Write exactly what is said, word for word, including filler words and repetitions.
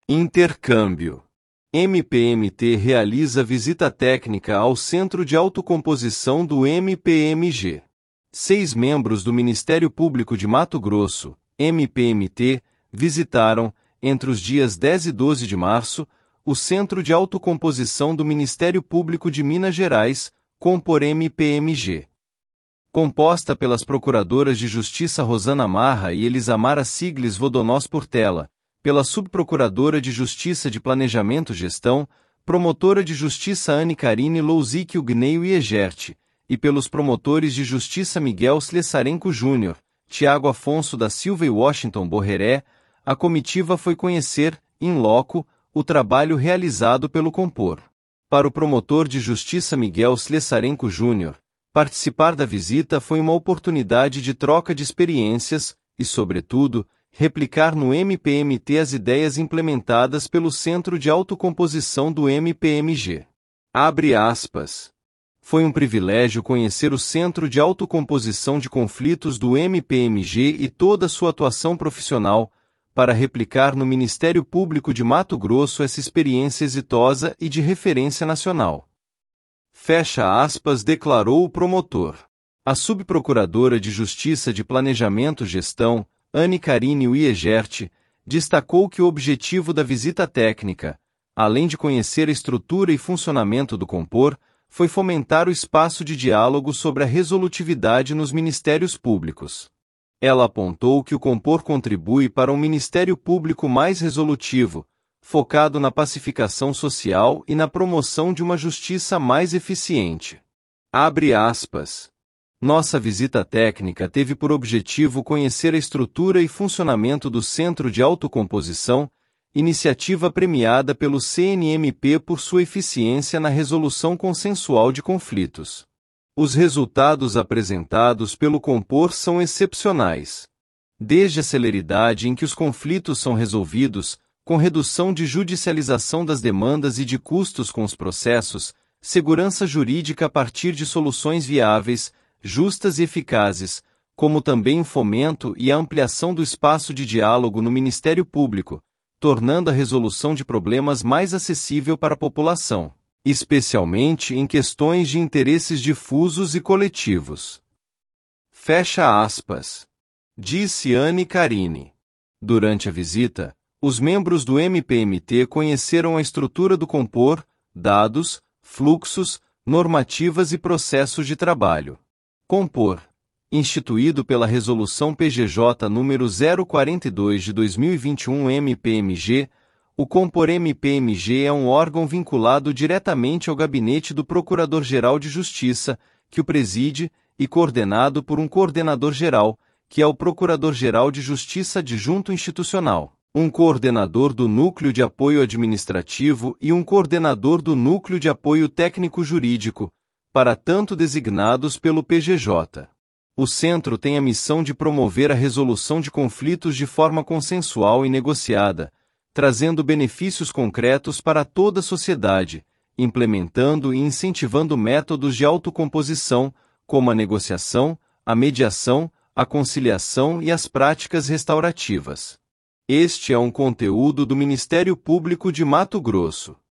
Intercâmbio. M P M T realiza visita técnica ao Centro de Autocomposição do M P M G. Seis membros do Ministério Público de Mato Grosso, M P M T, visitaram, entre os dias dez e doze de março, o Centro de Autocomposição do Ministério Público de Minas Gerais, Compor M P M G. Composta pelas Procuradoras de Justiça Rosana Marra e Elisamara Sigles Vodonós Portela, pela Subprocuradora de Justiça de Planejamento e Gestão, Promotora de Justiça Anne Carine Louzic Ugneio e Egerte, e pelos promotores de Justiça Miguel Slessarenko Júnior, Tiago Afonso da Silva e Washington Borreré, a comitiva foi conhecer, in loco, o trabalho realizado pelo Compor. Para o promotor de Justiça Miguel Slessarenko Júnior, participar da visita foi uma oportunidade de troca de experiências e, sobretudo, replicar no M P M T as ideias implementadas pelo Centro de Autocomposição do M P M G. Abre aspas. Foi um privilégio conhecer o Centro de Autocomposição de Conflitos do M P M G e toda a sua atuação profissional, para replicar no Ministério Público de Mato Grosso essa experiência exitosa e de referência nacional. Fecha aspas, declarou o promotor. A Subprocuradora de Justiça de Planejamento e Gestão, Anne Carine Egerte, destacou que o objetivo da visita técnica, além de conhecer a estrutura e funcionamento do Compor, foi fomentar o espaço de diálogo sobre a resolutividade nos ministérios públicos. Ela apontou que o Compor contribui para um Ministério Público mais resolutivo, focado na pacificação social e na promoção de uma justiça mais eficiente. Abre aspas. Nossa visita técnica teve por objetivo conhecer a estrutura e funcionamento do Centro de Autocomposição, iniciativa premiada pelo C N M P por sua eficiência na resolução consensual de conflitos. Os resultados apresentados pelo Compor são excepcionais. Desde a celeridade em que os conflitos são resolvidos, com redução de judicialização das demandas e de custos com os processos, segurança jurídica a partir de soluções viáveis, justas e eficazes, como também o fomento e a ampliação do espaço de diálogo no Ministério Público, tornando a resolução de problemas mais acessível para a população, especialmente em questões de interesses difusos e coletivos. Fecha aspas. Disse Anne Carine. Durante a visita, os membros do M P M T conheceram a estrutura do Compor, dados, fluxos, normativas e processos de trabalho. Compor. Instituído pela Resolução P G J número zero quarenta e dois de dois mil e vinte e um M P M G, o Compor M P M G é um órgão vinculado diretamente ao Gabinete do Procurador-Geral de Justiça, que o preside, e coordenado por um coordenador-geral, que é o Procurador-Geral de Justiça Adjunto Institucional, um coordenador do Núcleo de Apoio Administrativo e um coordenador do Núcleo de Apoio Técnico-Jurídico, para tanto designados pelo P G J. O Centro tem a missão de promover a resolução de conflitos de forma consensual e negociada, trazendo benefícios concretos para toda a sociedade, implementando e incentivando métodos de autocomposição, como a negociação, a mediação, a conciliação e as práticas restaurativas. Este é um conteúdo do Ministério Público de Mato Grosso.